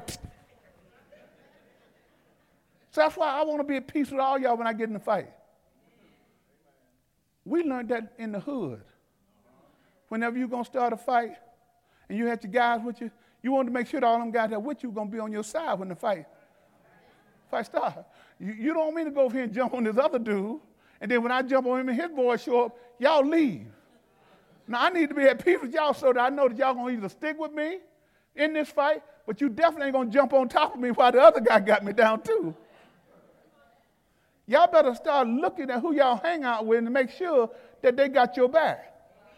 So that's why I want to be at peace with all y'all when I get in the fight. We learned that in the hood. Whenever you're going to start a fight and you had your guys with you, you want to make sure that all them guys that with you are going to be on your side when the fight starts. You don't want me to go over here and jump on this other dude, and then when I jump on him and his boys show up, y'all leave. Now, I need to be at peace with y'all so that I know that y'all going to either stick with me in this fight, but you definitely ain't going to jump on top of me while the other guy got me down too. Y'all better start looking at who y'all hang out with and make sure that they got your back.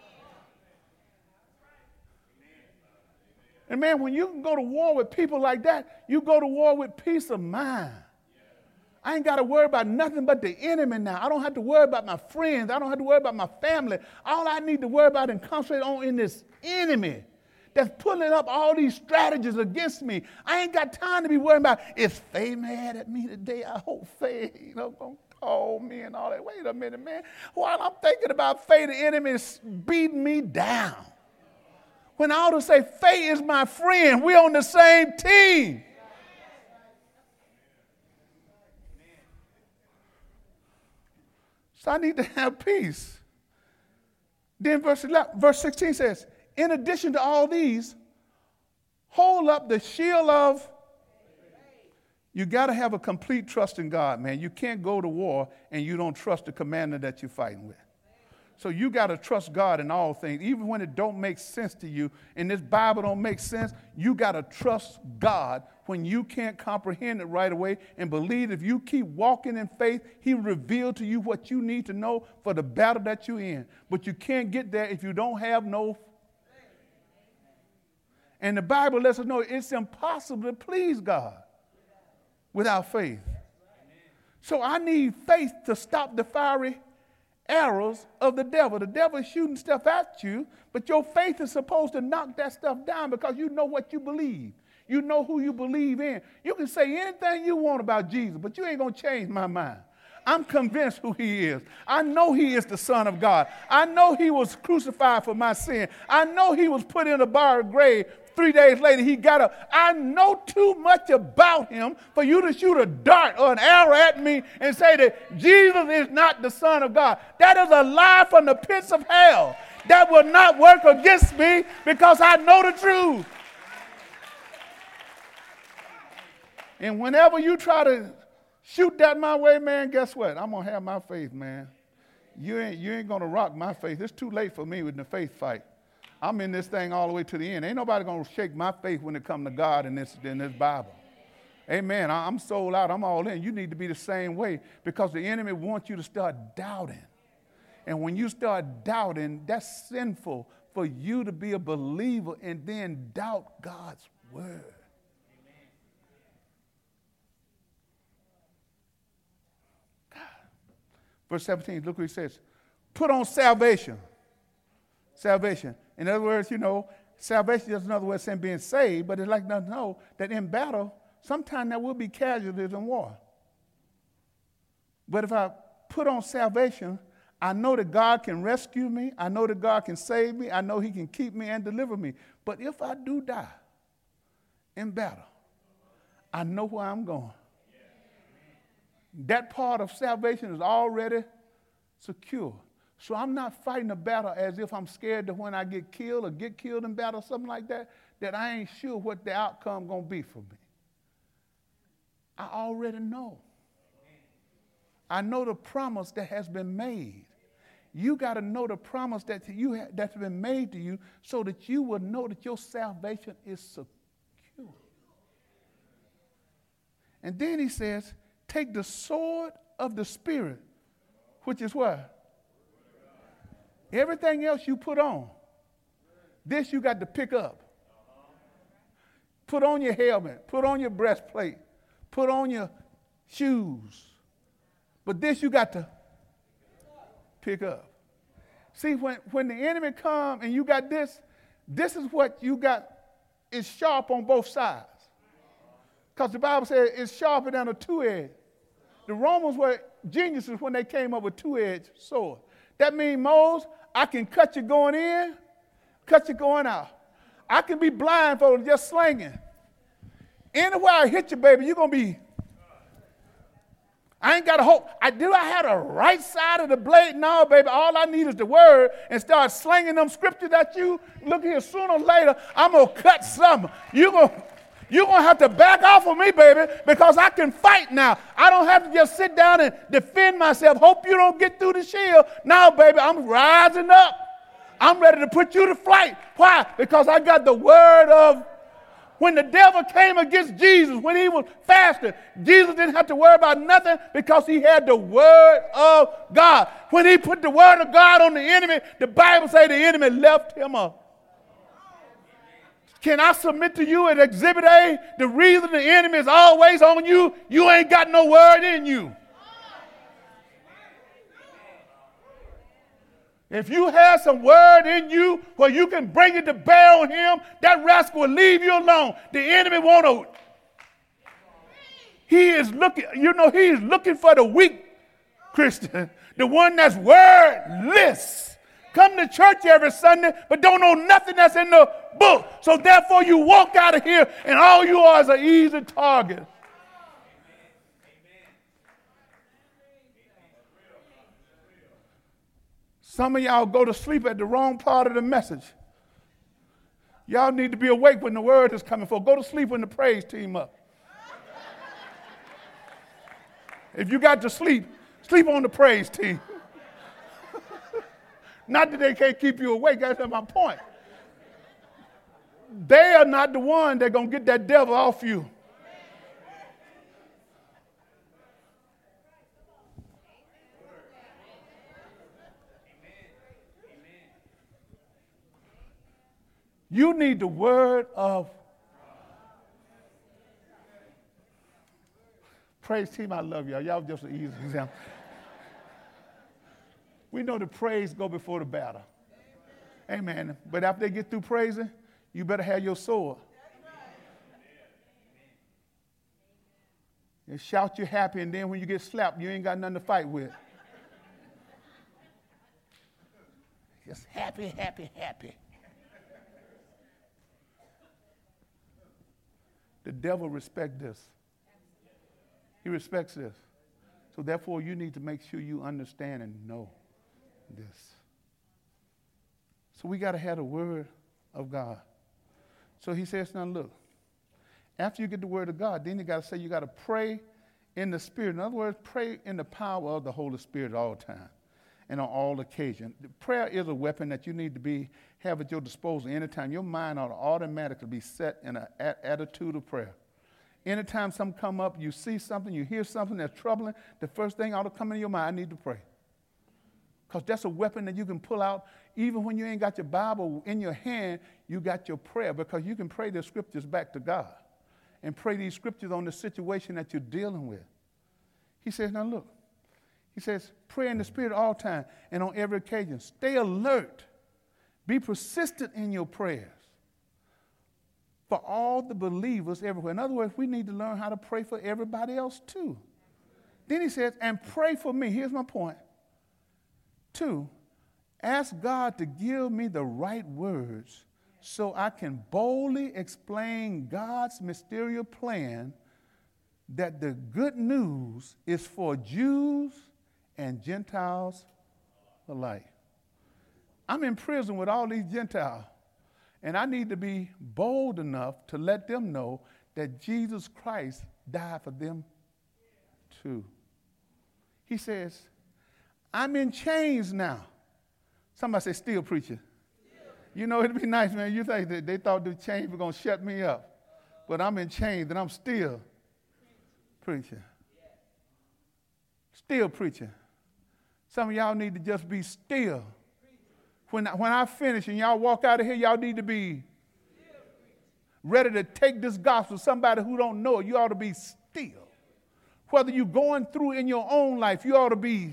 And man, when you can go to war with people like that, you go to war with peace of mind. I ain't got to worry about nothing but the enemy now. I don't have to worry about my friends. I don't have to worry about my family. All I need to worry about and concentrate on is this enemy that's pulling up all these strategies against me. I ain't got time to be worrying about, is Faye mad at me today? I hope Faye, gonna call me and all that. Wait a minute, man. While I'm thinking about Faye, the enemy is beating me down. When I ought to say, Faye is my friend. We're on the same team. So I need to have peace. Then verse 16 says, in addition to all these, hold up the shield of. You got to have a complete trust in God, man. You can't go to war and you don't trust the commander that you're fighting with. So you got to trust God in all things. Even when it don't make sense to you and this Bible don't make sense, you got to trust God when you can't comprehend it right away and believe if you keep walking in faith, he revealed to you what you need to know for the battle that you're in. But you can't get there if you don't have no faith. And the Bible lets us know it's impossible to please God without faith. So I need faith to stop the fiery arrows of the devil. The devil is shooting stuff at you, but your faith is supposed to knock that stuff down because you know what you believe. You know who you believe in. You can say anything you want about Jesus, but you ain't going to change my mind. I'm convinced who he is. I know he is the Son of God. I know he was crucified for my sin. I know he was put in a borrowed grave. 3 days later, he got up. I know too much about him for you to shoot a dart or an arrow at me and say that Jesus is not the Son of God. That is a lie from the pits of hell. That will not work against me because I know the truth. And whenever you try to shoot that my way, man, guess what? I'm going to have my faith, man. You ain't going to rock my faith. It's too late for me with the faith fight. I'm in this thing all the way to the end. Ain't nobody going to shake my faith when it comes to God in this Bible. Amen. I'm sold out. I'm all in. You need to be the same way because the enemy wants you to start doubting. And when you start doubting, that's sinful for you to be a believer and then doubt God's word. Verse 17, look what he says. Put on salvation. Salvation. In other words, salvation is another way of saying being saved, but it's like to know that in battle, sometimes there will be casualties in war. But if I put on salvation, I know that God can rescue me. I know that God can save me. I know he can keep me and deliver me. But if I do die in battle, I know where I'm going. That part of salvation is already secure. So I'm not fighting a battle as if I'm scared that when I get killed or get killed in battle or something like that, that I ain't sure what the outcome going to be for me. I already know. I know the promise that has been made. You got to know the promise that's been made to you so that you will know that your salvation is secure. And then he says, take the sword of the Spirit, which is what? Everything else you put on. This you got to pick up. Put on your helmet. Put on your breastplate. Put on your shoes. But this you got to pick up. See, when the enemy comes and you got this is what you got. It's sharp on both sides. Because the Bible says it's sharper than a two-edged. The Romans were geniuses when they came up with two-edged sword. That means, Moses, I can cut you going in, cut you going out. I can be blindfolded just slinging. Anywhere I hit you, baby, you're going to be. I ain't got to hope. Do I have the right side of the blade? No, baby. All I need is the word and start slinging them scriptures at you. Look here, sooner or later, I'm going to cut something. You're going to have to back off of me, baby, because I can fight now. I don't have to just sit down and defend myself. Hope you don't get through the shield. Now, baby, I'm rising up. I'm ready to put you to flight. Why? Because I got the word of. When the devil came against Jesus, when he was fasting, Jesus didn't have to worry about nothing because he had the word of God. When he put the word of God on the enemy, the Bible says the enemy left him Can I submit to you at Exhibit A? The reason the enemy is always on you, you ain't got no word in you. If you have some word in you where you can bring it to bear on him, that rascal will leave you alone. The enemy won't. He is looking, he is looking for the weak Christian, the one that's wordless. Come to church every Sunday, but don't know nothing that's in the book. So therefore you walk out of here and all you are is an easy target. Some of y'all go to sleep at the wrong part of the message. Y'all need to be awake when the word is coming forth. Go to sleep when the praise team up. If you got to sleep, sleep on the praise team. Not that they can't keep you awake, that's my point. They are not the one that's going to get that devil off you. You need the word of praise team. I love y'all. Y'all just an easy example. We know the praise go before the battle. Amen. But after they get through praising, you better have your sword. And shout you happy, and then when you get slapped, you ain't got nothing to fight with. Just happy, happy, happy. The devil respects this. He respects this. So therefore, you need to make sure you understand and know this. So we got to have the word of God. So he says, now look, after you get the word of God, then you got to say you got to pray in the Spirit. In other words, pray in the power of the Holy Spirit all the time and on all occasions. Prayer is a weapon that you need to have at your disposal anytime. Your mind ought to automatically be set in an attitude of prayer. Anytime something come up, you see something, you hear something that's troubling, the first thing ought to come into your mind, I need to pray. Because that's a weapon that you can pull out. Even when you ain't got your Bible in your hand, you got your prayer, because you can pray the scriptures back to God and pray these scriptures on the situation that you're dealing with. He says, now look, he says, pray in the Spirit all time and on every occasion. Stay alert. Be persistent in your prayers for all the believers everywhere. In other words, we need to learn how to pray for everybody else too. Then he says, and pray for me. Here's my point. 2, ask God to give me the right words so I can boldly explain God's mysterious plan that the good news is for Jews and Gentiles alike. I'm in prison with all these Gentiles, and I need to be bold enough to let them know that Jesus Christ died for them too. He says, I'm in chains now. Somebody say, still preaching. You know, it'd be nice, man. You think that they thought the chains were going to shut me up. But I'm in chains and I'm still preaching. Still preaching. Some of y'all need to just be still. When I finish and y'all walk out of here, y'all need to be ready to take this gospel to somebody who don't know it. You ought to be still. Whether you're going through in your own life, you ought to be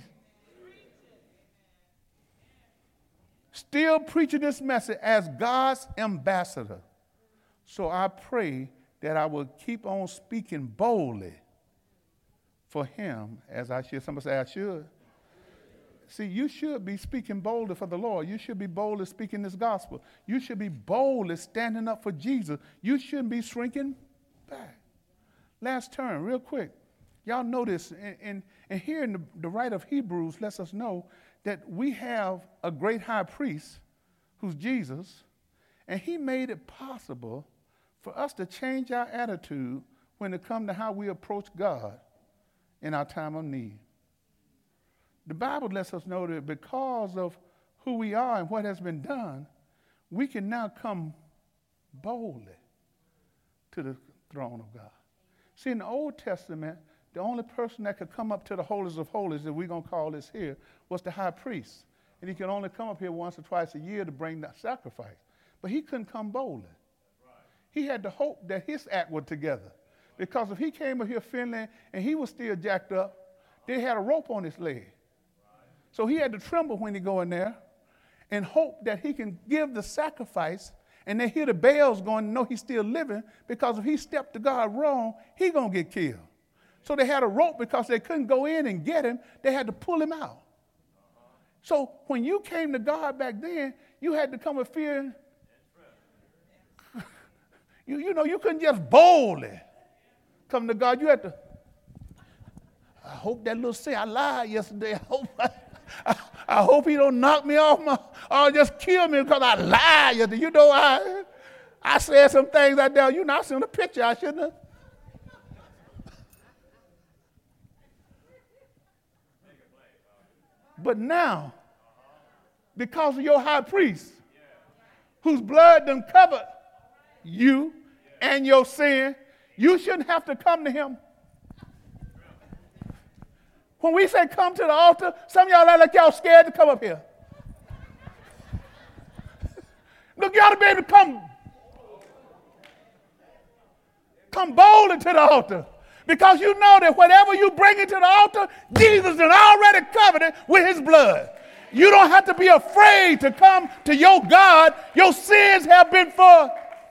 still preaching this message as God's ambassador. So I pray that I will keep on speaking boldly for him as I should. Somebody say I should. See, you should be speaking boldly for the Lord. You should be boldly speaking this gospel. You should be boldly standing up for Jesus. You shouldn't be shrinking back. Last turn, real quick. Y'all notice, and here in the writer of Hebrews lets us know that we have a great high priest who's Jesus, and he made it possible for us to change our attitude when it comes to how we approach God in our time of need. The Bible lets us know that because of who we are and what has been done, we can now come boldly to the throne of God. See, in the Old Testament, the only person that could come up to the holies of holies, that we're going to call this here, was the high priest. And he could only come up here once or twice a year to bring that sacrifice. But he couldn't come boldly. he had to hope that his act was together. Because if he came up here feeling and he was still jacked up, they had a rope on his leg. So he had to tremble when he go in there and hope that he can give the sacrifice, and they hear the bells going and know he's still living, because if he stepped to God wrong, he going to get killed. So they had a rope because they couldn't go in and get him. They had to pull him out. So when you came to God back then, you had to come with fear. You couldn't just boldly come to God. You had to, I hope that little sin, I lied yesterday. I hope he don't knock me off or just kill me because I lied yesterday. You know, I said some things out there. You know, I seen the picture. I shouldn't have. But now, because of your high priest, whose blood done covered you and your sin, you shouldn't have to come to him. When we say come to the altar, some of y'all are like y'all scared to come up here. Look, you ought to be able to come boldly to the altar. Because you know that whatever you bring into the altar, Jesus has already covered it with his blood. You don't have to be afraid to come to your God. Your sins have been for.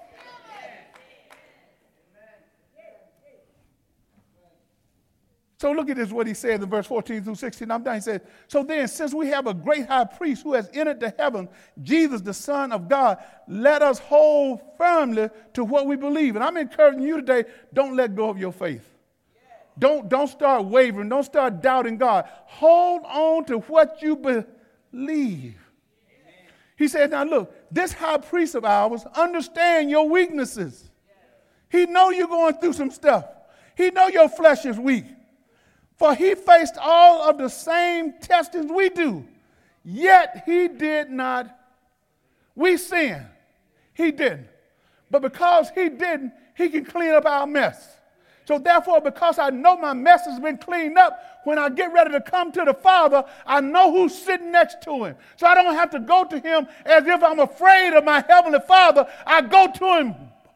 So look at this, what he said in verse 14 through 16. I'm done. He said, so then, since we have a great high priest who has entered the heaven, Jesus, the Son of God, let us hold firmly to what we believe. And I'm encouraging you today, don't let go of your faith. Don't start wavering. Don't start doubting God. Hold on to what you believe. He said, now look, this high priest of ours understands your weaknesses. He know you're going through some stuff. He know your flesh is weak. For he faced all of the same testings we do, yet he did not. We sin. He didn't. But because he didn't, he can clean up our mess. So therefore, because I know my mess has been cleaned up, when I get ready to come to the Father, I know who's sitting next to him. So I don't have to go to him as if I'm afraid of my heavenly Father. I go to him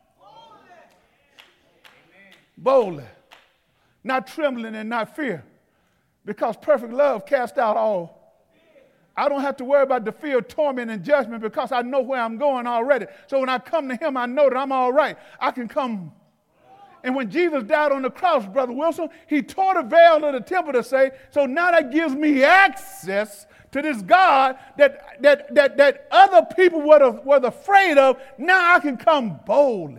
boldly. Not trembling and not fear, because perfect love casts out all. I don't have to worry about the fear of torment and judgment because I know where I'm going already. So when I come to him, I know that I'm all right. I can come. And when Jesus died on the cross, Brother Wilson, he tore the veil of the temple to say, so now that gives me access to this God that other people were afraid of. Now I can come boldly.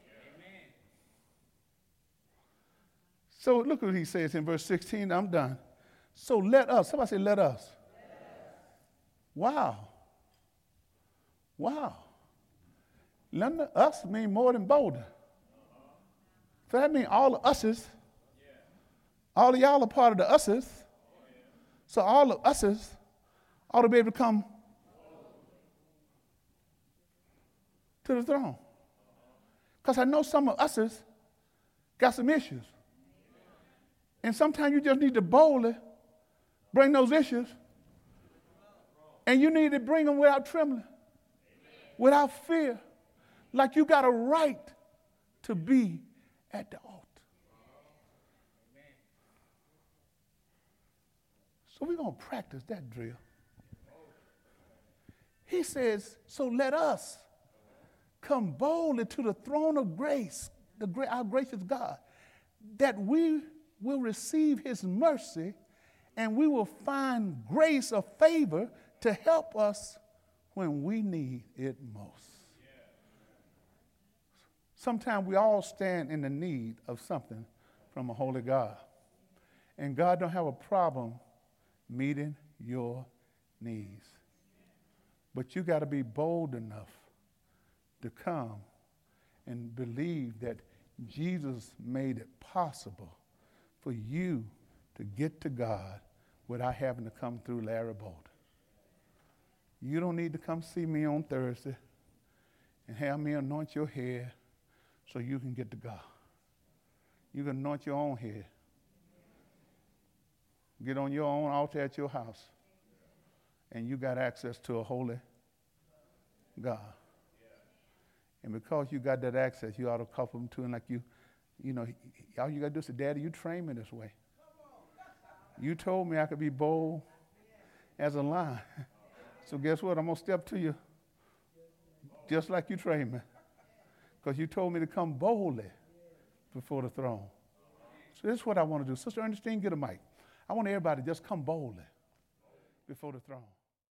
So look what he says in verse 16. I'm done. So let us. Somebody say, let us. Wow. Letting us mean more than bolder. So that means all of us's. All of y'all are part of the us's. So all of us's ought to be able to come to the throne. Because I know some of us's got some issues. And sometimes you just need to boldly bring those issues. And you need to bring them without trembling, without fear. Like you got a right to be at the altar. So we're going to practice that drill. He says, so let us come boldly to the throne of grace, our gracious God, that we will receive his mercy and we will find grace or favor to help us when we need it most. Sometimes we all stand in the need of something from a holy God. And God don't have a problem meeting your needs. But you got to be bold enough to come and believe that Jesus made it possible for you to get to God without having to come through Larry Bolden. You don't need to come see me on Thursday and have me anoint your head so you can get to God. You can anoint your own head. Get on your own altar at your house, and you got access to a holy God. And because you got that access, you ought to couple them to, and like you know, all you got to do is say, Daddy, you trained me this way. You told me I could be bold as a lion. So guess what? I'm going to step to you just like you trained me. Because you told me to come boldly before the throne. So this is what I want to do. Sister Ernestine, get a mic. I want everybody to just come boldly before the throne.